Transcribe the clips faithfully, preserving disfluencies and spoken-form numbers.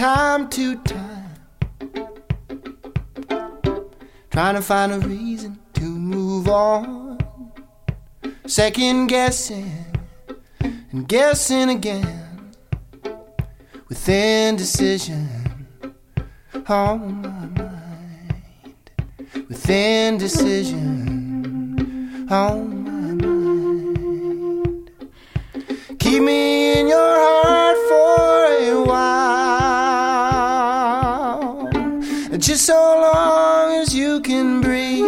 time to time, trying to find a reason to move on, second guessing and guessing again, with indecision on my mind, with indecision on my mind. Keep me in your heart for a while, just so long as you can breathe.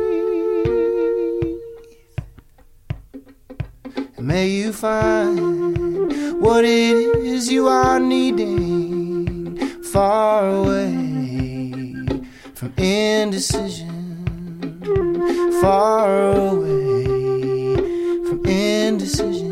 And may you find what it is you are needing, far away from indecision, far away from indecision.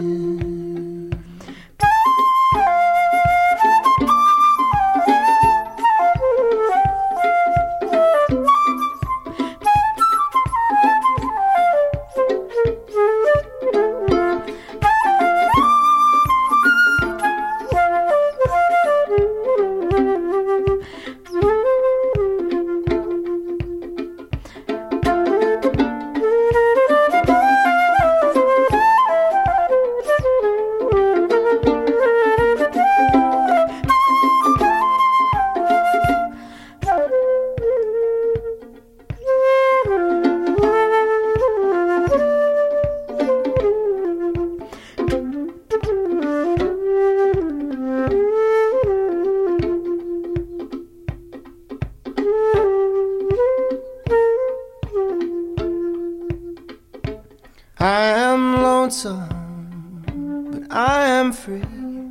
I am lonesome, but I am free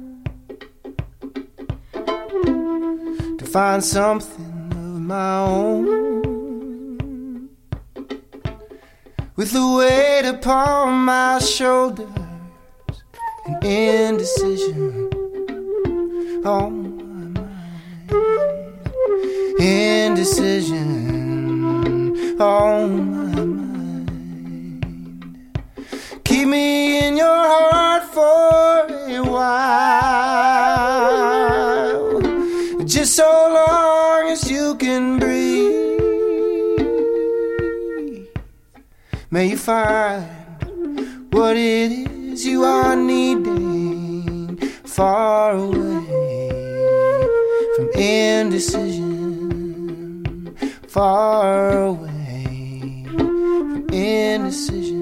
to find something of my own, with the weight upon my shoulders and indecision on my mind, indecision on my mind. Keep me in your heart for a while, just so long as you can breathe. May you find what it is you are needing, far away from indecision, far away from indecision.